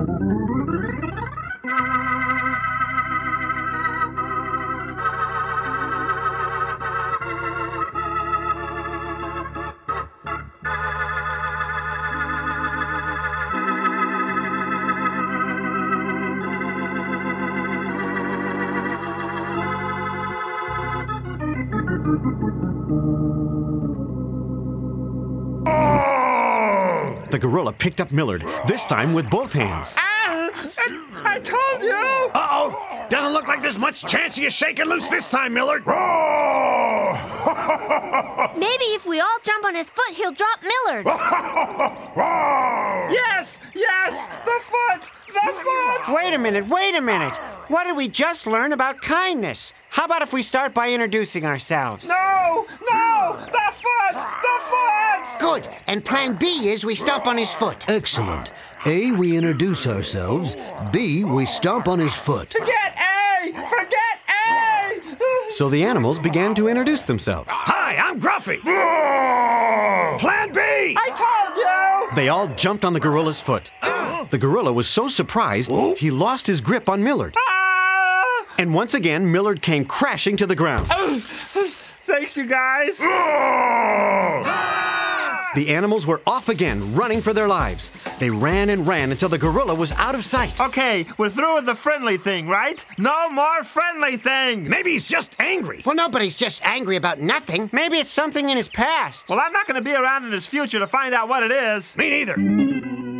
The gorilla picked up Millard, this time with both hands. I told you! Uh-oh! Doesn't look like there's much chance of you shaking loose this time, Millard. Maybe if we all jump on his foot, he'll drop Millard. Yes! Yes! The foot! The foot! Wait a minute. What did we just learn about kindness? How about if we start by introducing ourselves? No! No! The foot! The foot! Good. And plan B is we stomp on his foot. Excellent. A, we introduce ourselves. B, we stomp on his foot. Forget A! Forget A! So the animals began to introduce themselves. Hi, I'm Gruffy. Plan B! I told you! They all jumped on the gorilla's foot. The gorilla was so surprised, he lost his grip on Millard. And once again, Millard came crashing to the ground. Thanks, you guys. The animals were off again, running for their lives. They ran and ran until the gorilla was out of sight. Okay, we're through with the friendly thing, right? No more friendly thing. Maybe he's just angry. Well, nobody's just angry about nothing. Maybe it's something in his past. Well, I'm not going to be around in his future to find out what it is. Me neither.